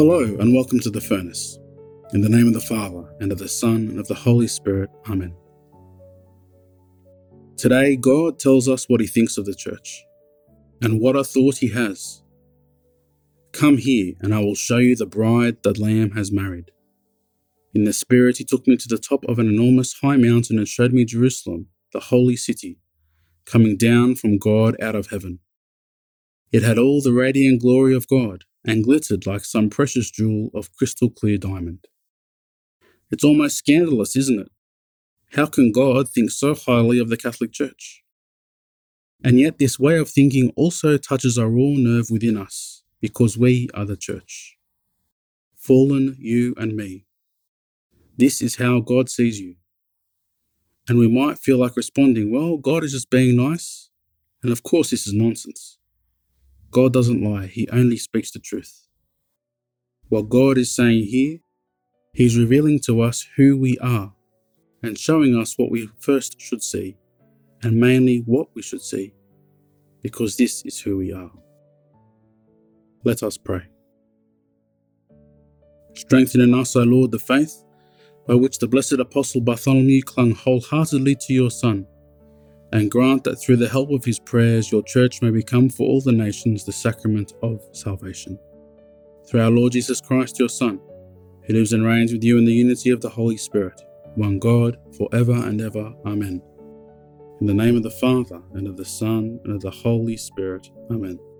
Hello and welcome to The Furnace. In the name of the Father, and of the Son, and of the Holy Spirit. Amen. Today, God tells us what He thinks of the church, and what a thought He has. Come here, and I will show you the bride the Lamb has married. In the Spirit, He took me to the top of an enormous high mountain and showed me Jerusalem, the holy city, coming down from God out of heaven. It had all the radiant glory of God, and glittered like some precious jewel of crystal clear diamond. It's almost scandalous, isn't it? How can God think so highly of the Catholic Church? And yet this way of thinking also touches a raw nerve within us, because we are the Church. Fallen, you and me. This is how God sees you. And we might feel like responding, well, God is just being nice. And of course this is nonsense. God doesn't lie, He only speaks the truth. What God is saying here, He's revealing to us who we are and showing us what we first should see, and mainly what we should see, because this is who we are. Let us pray. Strengthen in us, O Lord, the faith by which the blessed Apostle Bartholomew clung wholeheartedly to your Son, and grant that through the help of his prayers your Church may become for all the nations the sacrament of salvation. Through our Lord Jesus Christ, your Son, who lives and reigns with you in the unity of the Holy Spirit, one God, for ever and ever. Amen. In the name of the Father, and of the Son, and of the Holy Spirit. Amen.